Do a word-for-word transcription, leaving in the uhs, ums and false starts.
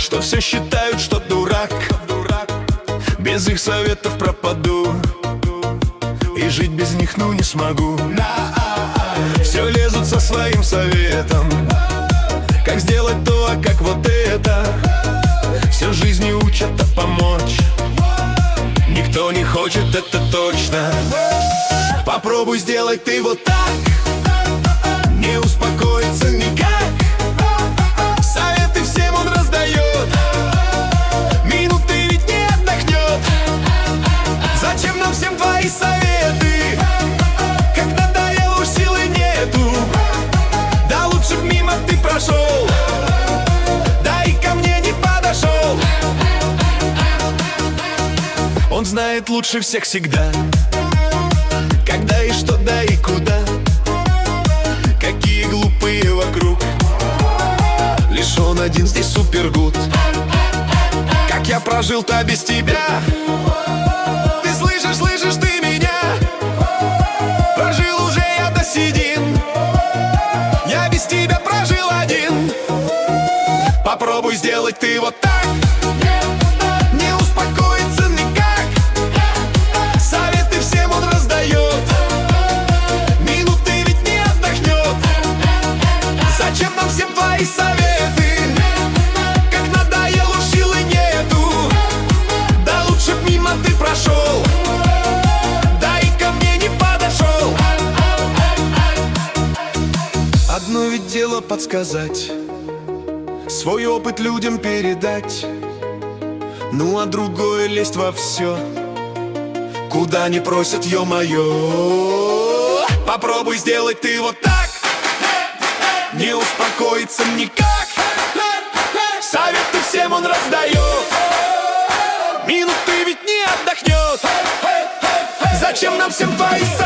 что все считают, что дурак. Без их советов пропаду, и жить без них ну не смогу. Все лезут со своим советом, как сделать то, а как вот это. Все жизни учат, а помочь никто не хочет, это точно. Попробуй сделать ты вот так, не успокоится никак. Советы всем он раздает, минуты ведь не отдохнет. Зачем нам всем твои советы, как надоело, уж силы нету. Да лучше б мимо ты прошел, да и ко мне не подошел. Он знает лучше всех всегда, когда и что, да и куда. Какие глупые вокруг, лишь он один здесь супергуд. Как я прожил-то без тебя, ты слышишь, слышишь ты меня? Прожил уже я до седин, я без тебя прожил один. Попробуй сделать ты вот так, не успокоится никак. Советы всем он раздает, минуты ведь не отдохнет. Зачем нам всем твои советы, как надоело, уж силы нету. Да лучше б мимо ты прошел, да и ко мне не подошел. Одно ведь дело подсказать, свой опыт людям передать, ну а другое лезть во все, куда не просят, ё-моё. Попробуй сделать ты вот так, не успокоится никак. Советы всем он раздает, минуты ведь не отдохнет. Зачем нам всем твои